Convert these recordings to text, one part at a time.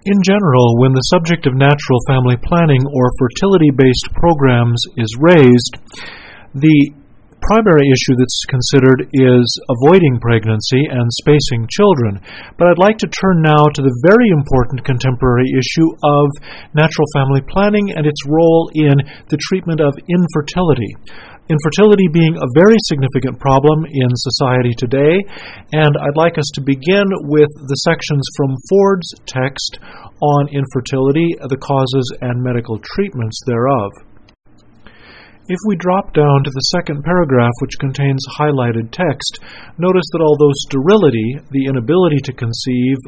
In general, when the subject of natural family planning or fertility-based programs is raised, the primary issue that's considered is avoiding pregnancy and spacing children. But I'd like to turn now to the very important contemporary issue of natural family planning and its role in the treatment of infertility. Infertility being a very significant problem in society today, and I'd like us to begin with the sections from Ford's text on infertility, the causes and medical treatments thereof. If we drop down to the second paragraph, which contains highlighted text, notice that although sterility, the inability to conceive,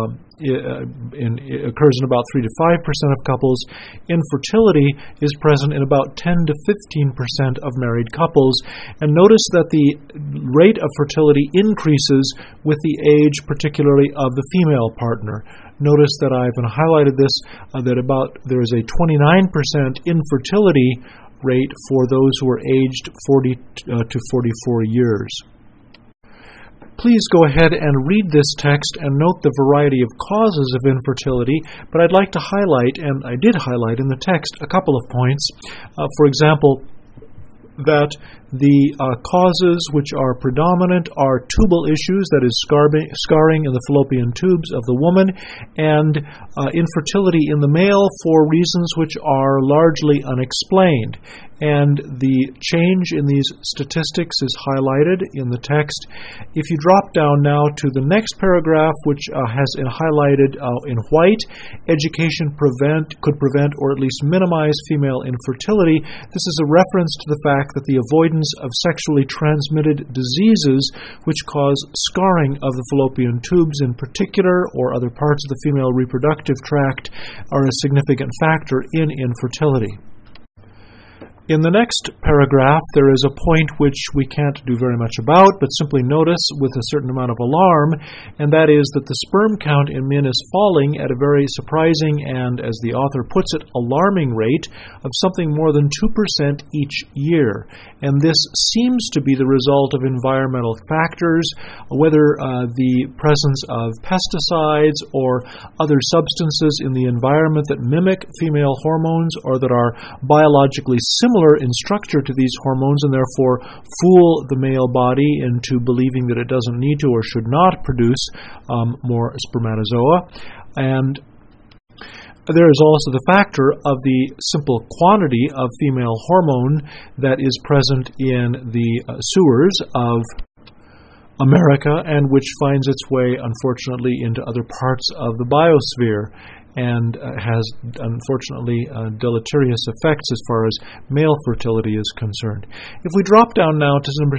occurs in about 3 to 5% of couples, infertility is present in about 10 to 15% of married couples. And notice that the rate of fertility increases with the age, particularly of the female partner. Notice that I've highlighted this, there is a 29% infertility rate for those who are aged 40 to 44 years. Please go ahead and read this text and note the variety of causes of infertility, but I'd like to highlight, and I did highlight in the text, a couple of points. For example, that the causes which are predominant are tubal issues, that is scarring in the fallopian tubes of the woman, and infertility in the male for reasons which are largely unexplained. And the change in these statistics is highlighted in the text. If you drop down now to the next paragraph, which has highlighted in white, education could prevent or at least minimize female infertility. This is a reference to the fact that the avoidance of sexually transmitted diseases which cause scarring of the fallopian tubes in particular, or other parts of the female reproductive tract, are a significant factor in infertility. In the next paragraph, there is a point which we can't do very much about, but simply notice with a certain amount of alarm, and that is that the sperm count in men is falling at a very surprising and, as the author puts it, alarming rate of something more than 2% each year. And this seems to be the result of environmental factors, whether the presence of pesticides or other substances in the environment that mimic female hormones or that are biologically similar in structure to these hormones and therefore fool the male body into believing that it doesn't need to or should not produce more spermatozoa. And there is also the factor of the simple quantity of female hormone that is present in the sewers of America and which finds its way, unfortunately, into other parts of the biosphere, and has, unfortunately, deleterious effects as far as male fertility is concerned. If we drop down now to number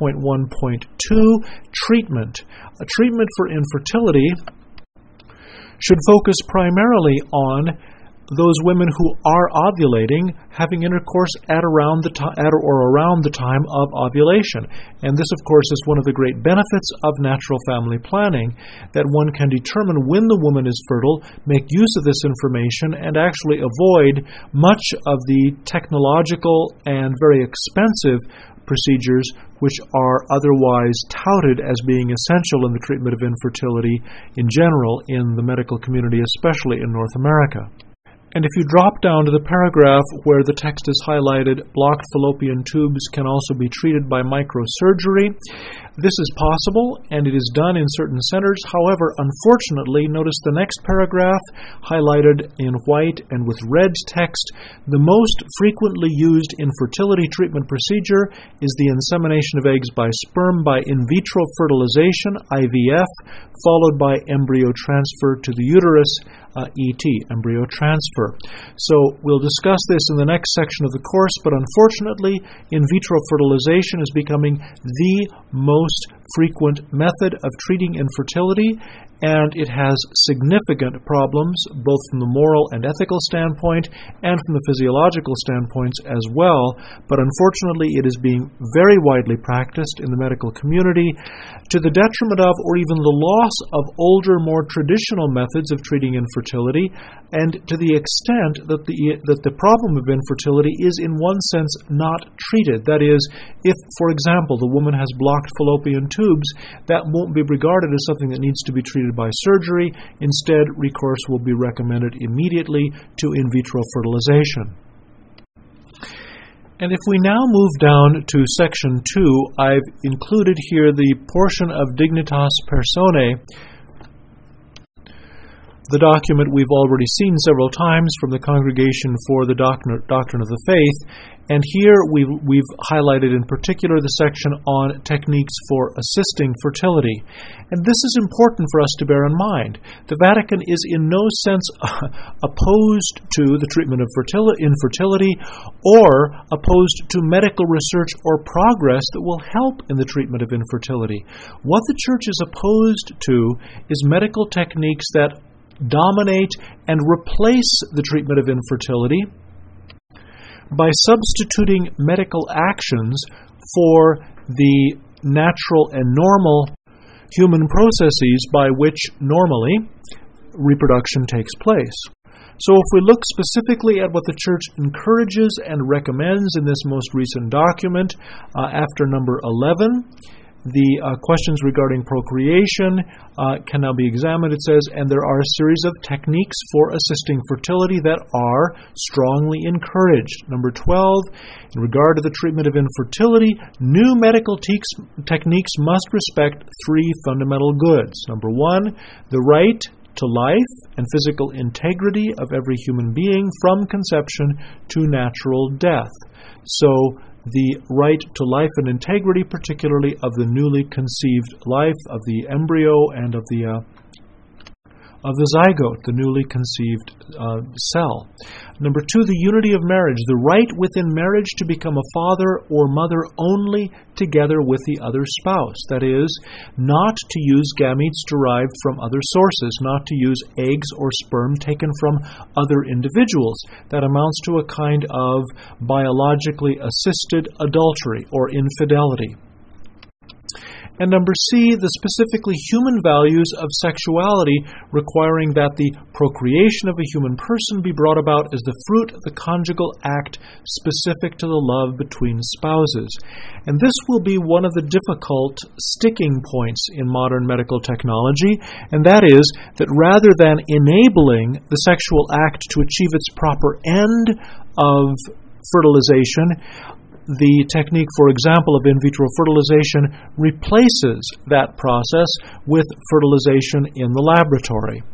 6.1.2, treatment. A treatment for infertility should focus primarily on those women who are ovulating having intercourse at or around the time of ovulation. And this, of course, is one of the great benefits of natural family planning, that one can determine when the woman is fertile, make use of this information, and actually avoid much of the technological and very expensive procedures which are otherwise touted as being essential in the treatment of infertility in general in the medical community, especially in North America. And if you drop down to the paragraph where the text is highlighted, blocked fallopian tubes can also be treated by microsurgery. This is possible, and it is done in certain centers. However, unfortunately, notice the next paragraph, highlighted in white and with red text. The most frequently used infertility treatment procedure is the insemination of eggs by sperm by in vitro fertilization, IVF, followed by embryo transfer to the uterus, ET, embryo transfer. So we'll discuss this in the next section of the course, but unfortunately, in vitro fertilization is becoming the most frequent method of treating infertility, and it has significant problems, both from the moral and ethical standpoint and from the physiological standpoints as well. But unfortunately, it is being very widely practiced in the medical community to the detriment of, or even the loss of, older, more traditional methods of treating infertility, and to the extent that the problem of infertility is in one sense not treated. That is, if, for example, the woman has blocked fallopian tubes, that won't be regarded as something that needs to be treated treated by surgery. Instead, recourse will be recommended immediately to in vitro fertilization. And if we now move down to section 2, I've included here the portion of Dignitas Personae, the document we've already seen several times from the Congregation for the Doctrine of the Faith, and here we've highlighted in particular the section on techniques for assisting fertility. And this is important for us to bear in mind. The Vatican is in no sense opposed to the treatment of infertility or opposed to medical research or progress that will help in the treatment of infertility. What the Church is opposed to is medical techniques that dominate and replace the treatment of infertility by substituting medical actions for the natural and normal human processes by which normally reproduction takes place. So if we look specifically at what the Church encourages and recommends in this most recent document, after number 11, the questions regarding procreation can now be examined. It says, and there are a series of techniques for assisting fertility that are strongly encouraged. Number 12, in regard to the treatment of infertility, new medical techniques must respect 3 fundamental goods. Number 1, the right to life and physical integrity of every human being from conception to natural death. So, the right to life and integrity, particularly of the newly conceived life of the embryo and of the zygote, the newly conceived cell. Number 2, the unity of marriage, the right within marriage to become a father or mother only together with the other spouse. That is, not to use gametes derived from other sources, not to use eggs or sperm taken from other individuals. That amounts to a kind of biologically assisted adultery or infidelity. And number C, the specifically human values of sexuality, requiring that the procreation of a human person be brought about as the fruit of the conjugal act specific to the love between spouses. And this will be one of the difficult sticking points in modern medical technology, and that is that rather than enabling the sexual act to achieve its proper end of fertilization, the technique, for example, of in vitro fertilization replaces that process with fertilization in the laboratory.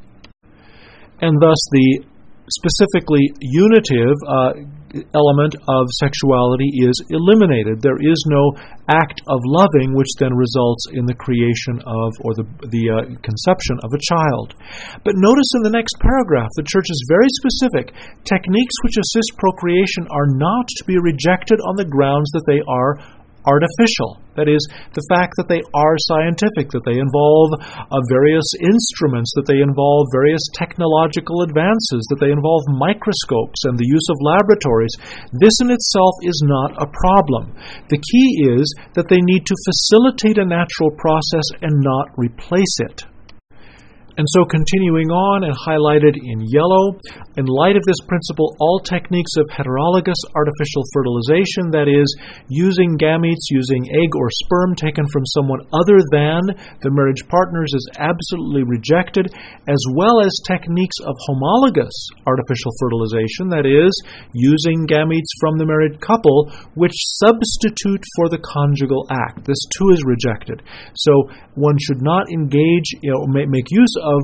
And thus the specifically unitive element of sexuality is eliminated. There is no act of loving which then results in the creation of or the conception of a child. But notice in the next paragraph, the Church is very specific. Techniques which assist procreation are not to be rejected on the grounds that they are artificial. That is, the fact that they are scientific, that they involve various instruments, that they involve various technological advances, that they involve microscopes and the use of laboratories. This in itself is not a problem. The key is that they need to facilitate a natural process and not replace it. And so continuing on and highlighted in yellow, in light of this principle, all techniques of heterologous artificial fertilization, that is, using gametes, using egg or sperm taken from someone other than the marriage partners, is absolutely rejected, as well as techniques of homologous artificial fertilization, that is, using gametes from the married couple, which substitute for the conjugal act. This too is rejected. So one should not engage, make use of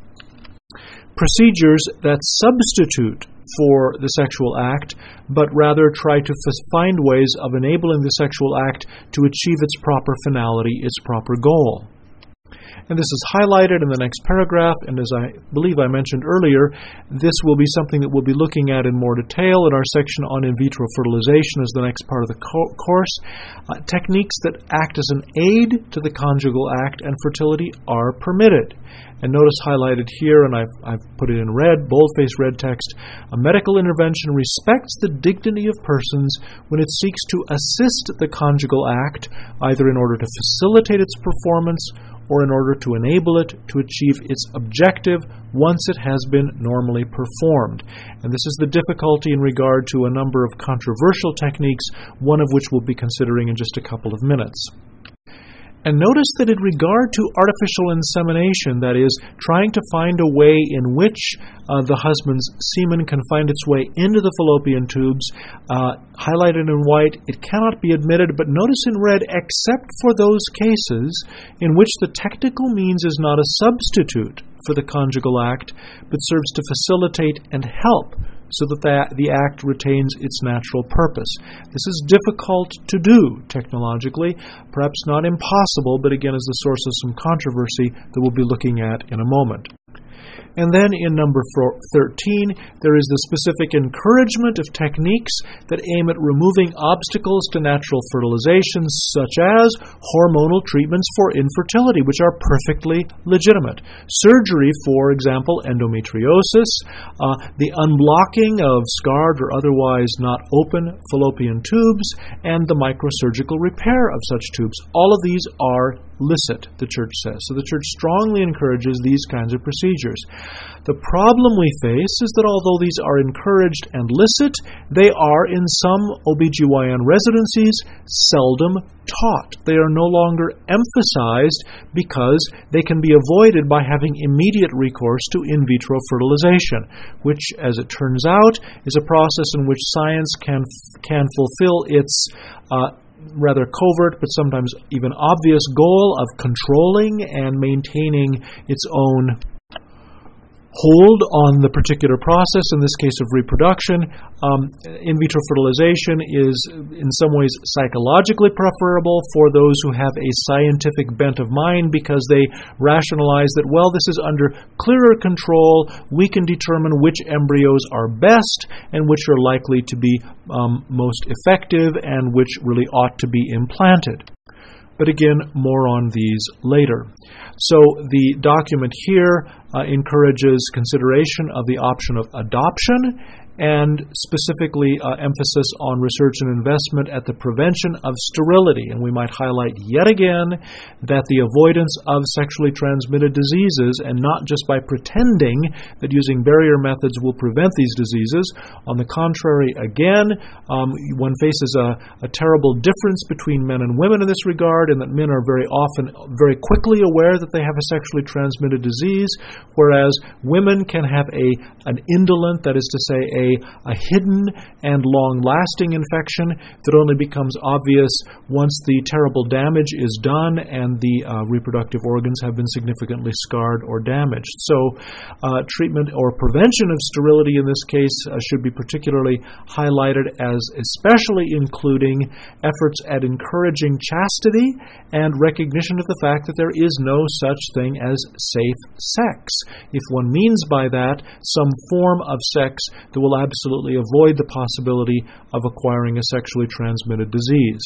procedures that substitute for the sexual act, but rather try to find ways of enabling the sexual act to achieve its proper finality, its proper goal. And this is highlighted in the next paragraph, and as I believe I mentioned earlier, this will be something that we'll be looking at in more detail in our section on in vitro fertilization as the next part of the course. Techniques that act as an aid to the conjugal act and fertility are permitted. And notice highlighted here, and I've put it in red, boldface red text, a medical intervention respects the dignity of persons when it seeks to assist the conjugal act, either in order to facilitate its performance or in order to enable it to achieve its objective once it has been normally performed. And this is the difficulty in regard to a number of controversial techniques, one of which we'll be considering in just a couple of minutes. And notice that in regard to artificial insemination, that is, trying to find a way in which the husband's semen can find its way into the fallopian tubes, highlighted in white, it cannot be admitted, but notice in red, except for those cases in which the technical means is not a substitute for the conjugal act, but serves to facilitate and help so that the act retains its natural purpose. This is difficult to do technologically, perhaps not impossible, but again is the source of some controversy that we'll be looking at in a moment. And then in number 13, there is the specific encouragement of techniques that aim at removing obstacles to natural fertilization, such as hormonal treatments for infertility, which are perfectly legitimate. Surgery, for example, endometriosis, the unblocking of scarred or otherwise not open fallopian tubes, and the microsurgical repair of such tubes. All of these are licit, the Church says. So the Church strongly encourages these kinds of procedures. The problem we face is that although these are encouraged and licit, they are, in some OBGYN residencies, seldom taught. They are no longer emphasized because they can be avoided by having immediate recourse to in vitro fertilization, which, as it turns out, is a process in which science can fulfill its rather covert but sometimes even obvious goal of controlling and maintaining its own hold on the particular process, in this case of reproduction. In vitro fertilization is in some ways psychologically preferable for those who have a scientific bent of mind because they rationalize that, well, this is under clearer control, we can determine which embryos are best and which are likely to be most effective and which really ought to be implanted. But again, more on these later. So the document here encourages consideration of the option of adoption and specifically emphasis on research and investment at the prevention of sterility. And we might highlight yet again that the avoidance of sexually transmitted diseases, and not just by pretending that using barrier methods will prevent these diseases. On the contrary, again, one faces a terrible difference between men and women in this regard, in that men are very often very quickly aware that they have a sexually transmitted disease, whereas women can have an indolent, that is to say, a hidden and long-lasting infection that only becomes obvious once the terrible damage is done and the reproductive organs have been significantly scarred or damaged. So treatment or prevention of sterility in this case should be particularly highlighted as especially including efforts at encouraging chastity and recognition of the fact that there is no such thing as safe sex. If one means by that some form of sex that will absolutely avoid the possibility of acquiring a sexually transmitted disease.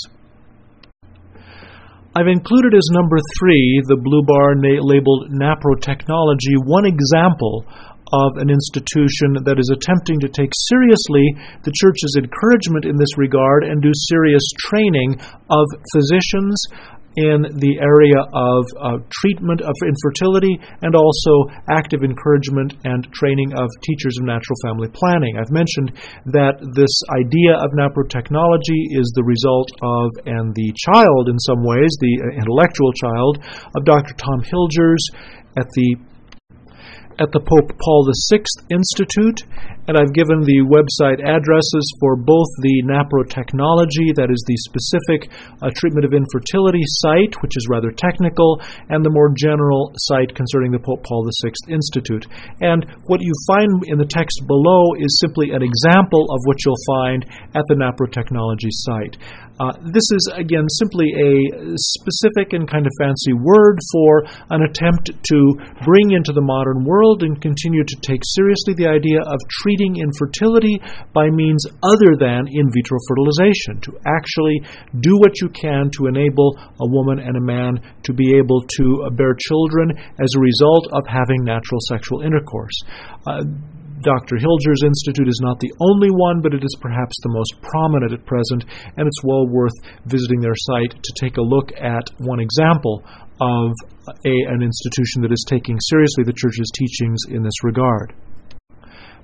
I've included as number 3, the blue bar labeled Naprotechnology, one example of an institution that is attempting to take seriously the Church's encouragement in this regard and do serious training of physicians in the area of treatment of infertility and also active encouragement and training of teachers of natural family planning. I've mentioned that this idea of naprotechnology is the result of, and the child in some ways, the intellectual child of Dr. Tom Hilgers at the Pope Paul VI Institute, and I've given the website addresses for both the Naprotechnology, that is the specific treatment of infertility site, which is rather technical, and the more general site concerning the Pope Paul VI Institute. And what you find in the text below is simply an example of what you'll find at the Naprotechnology site. This is, again, simply a specific and kind of fancy word for an attempt to bring into the modern world and continue to take seriously the idea of treating infertility by means other than in vitro fertilization, to actually do what you can to enable a woman and a man to be able to bear children as a result of having natural sexual intercourse. Dr. Hilgers Institute is not the only one, but it is perhaps the most prominent at present, and it's well worth visiting their site to take a look at one example of an institution that is taking seriously the Church's teachings in this regard.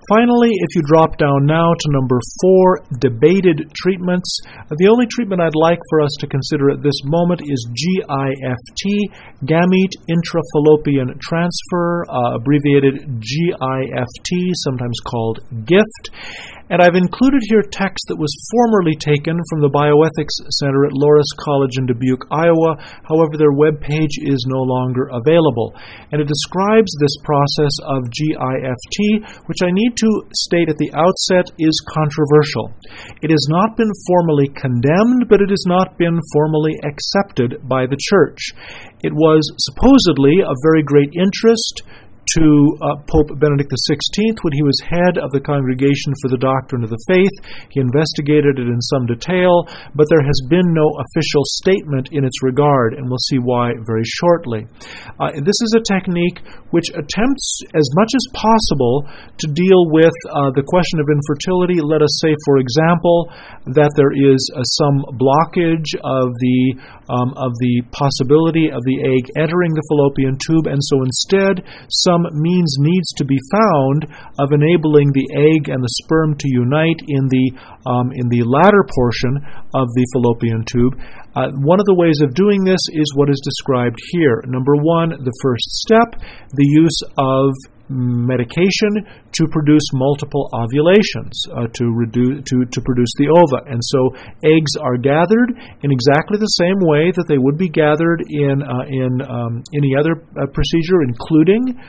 Finally, if you drop down now to number 4, debated treatments, the only treatment I'd like for us to consider at this moment is GIFT, gamete intrafallopian transfer, abbreviated GIFT, sometimes called GIFT. And I've included here text that was formerly taken from the Bioethics Center at Loras College in Dubuque, Iowa. However, their web page is no longer available. And it describes this process of GIFT, which I need to state at the outset is controversial. It has not been formally condemned, but it has not been formally accepted by the Church. It was supposedly of very great interest to Pope Benedict XVI when he was head of the Congregation for the Doctrine of the Faith. He investigated it in some detail, but there has been no official statement in its regard, and we'll see why very shortly. This is a technique which attempts as much as possible to deal with the question of infertility. Let us say, for example, that there is some blockage of the possibility of the egg entering the fallopian tube, and so instead some means needs to be found of enabling the egg and the sperm to unite in the latter portion of the fallopian tube. One of the ways of doing this is what is described here. Number 1, the first step, the use of medication to produce multiple ovulations, to produce the ova. And so eggs are gathered in exactly the same way that they would be gathered in any other procedure, including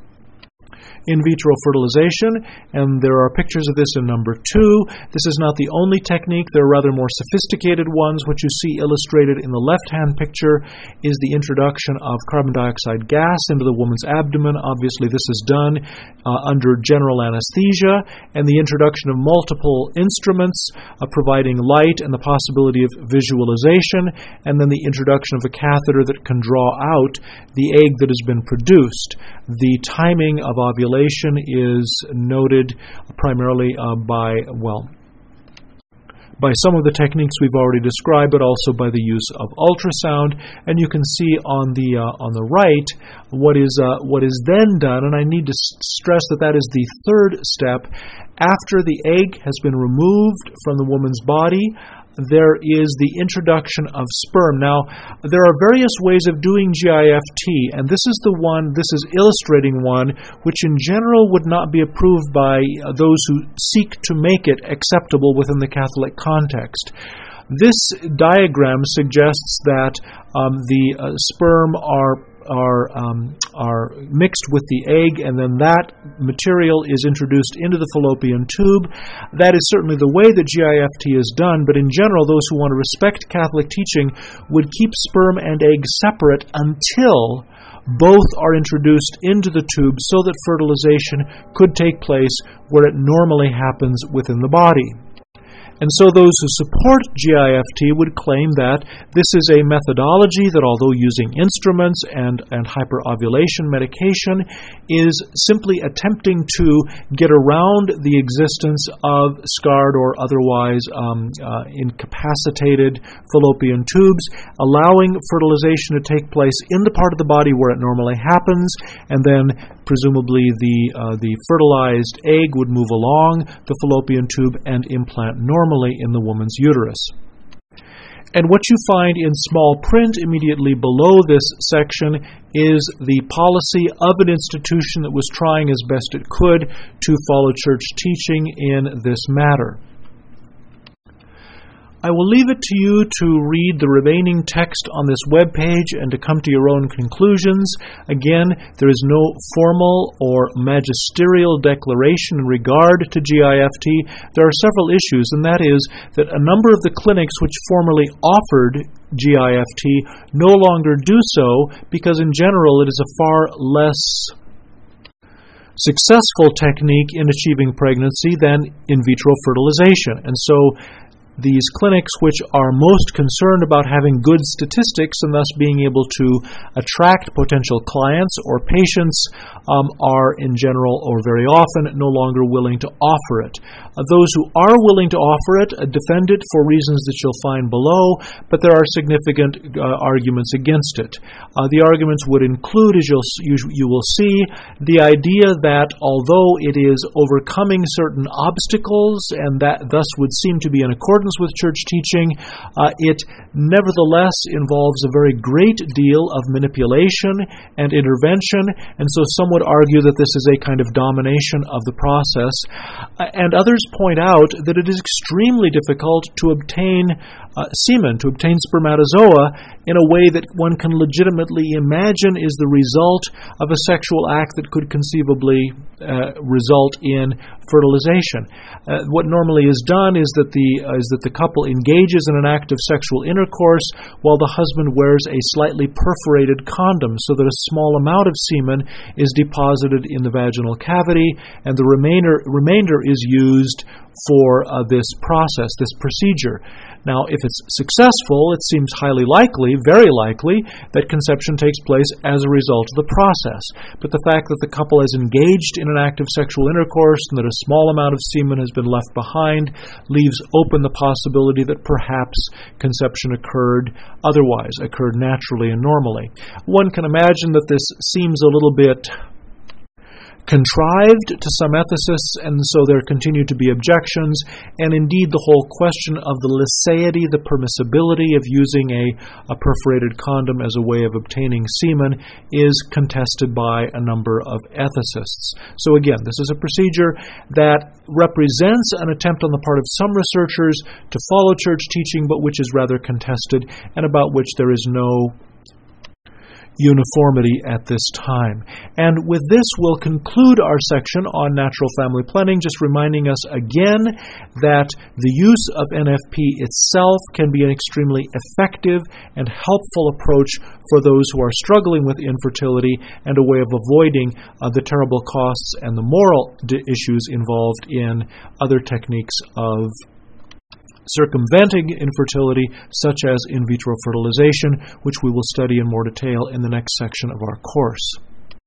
in vitro fertilization, and there are pictures of this in number 2. This is not the only technique. There are rather more sophisticated ones. What you see illustrated in the left-hand picture is the introduction of carbon dioxide gas into the woman's abdomen. Obviously, this is done under general anesthesia, and the introduction of multiple instruments providing light and the possibility of visualization, and then the introduction of a catheter that can draw out the egg that has been produced. The timing of ovulation is noted primarily by some of the techniques we've already described, but also by the use of ultrasound. And you can see on the right what is then done, and I need to stress that is the third step. After the egg has been removed from the woman's body, there is the introduction of sperm. Now, there are various ways of doing GIFT, and this is illustrating one, which in general would not be approved by those who seek to make it acceptable within the Catholic context. This diagram suggests that the sperm are mixed with the egg, and then that material is introduced into the fallopian tube. That is certainly the way that GIFT is done, but in general, those who want to respect Catholic teaching would keep sperm and egg separate until both are introduced into the tube so that fertilization could take place where it normally happens within the body. And so those who support GIFT would claim that this is a methodology that, although using instruments and hyperovulation medication, is simply attempting to get around the existence of scarred or otherwise incapacitated fallopian tubes, allowing fertilization to take place in the part of the body where it normally happens, and then presumably the fertilized egg would move along the fallopian tube and implant normally in the woman's uterus. And what you find in small print immediately below this section is the policy of an institution that was trying as best it could to follow church teaching in this matter. I will leave it to you to read the remaining text on this webpage and to come to your own conclusions. Again, there is no formal or magisterial declaration in regard to GIFT. There are several issues, and that is that a number of the clinics which formerly offered GIFT no longer do so because in general it is a far less successful technique in achieving pregnancy than in vitro fertilization. And so these clinics, which are most concerned about having good statistics and thus being able to attract potential clients or patients, are in general or very often no longer willing to offer it. Those who are willing to offer it defend it for reasons that you'll find below, but there are significant arguments against it. The arguments would include, as you will see, the idea that although it is overcoming certain obstacles and that thus would seem to be in accordance with church teaching, it nevertheless involves a very great deal of manipulation and intervention, and so some would argue that this is a kind of domination of the process. And others point out that it is extremely difficult to obtain semen, to obtain spermatozoa in a way that one can legitimately imagine is the result of a sexual act that could conceivably result in fertilization. What normally is done is that the couple engages in an act of sexual intercourse while the husband wears a slightly perforated condom so that a small amount of semen is deposited in the vaginal cavity, and the remainder is used for this process, this procedure. Now, if it's successful, it seems highly likely, very likely, that conception takes place as a result of the process. But the fact that the couple has engaged in an act of sexual intercourse and that a small amount of semen has been left behind leaves open the possibility that perhaps conception occurred naturally and normally. One can imagine that this seems a little bit contrived to some ethicists, and so there continue to be objections, and indeed the whole question of the licéity, the permissibility of using a perforated condom as a way of obtaining semen is contested by a number of ethicists. So again, this is a procedure that represents an attempt on the part of some researchers to follow church teaching, but which is rather contested and about which there is no uniformity at this time. And with this, we'll conclude our section on natural family planning, just reminding us again that the use of NFP itself can be an extremely effective and helpful approach for those who are struggling with infertility and a way of avoiding the terrible costs and the moral issues involved in other techniques of circumventing infertility, such as in vitro fertilization, which we will study in more detail in the next section of our course.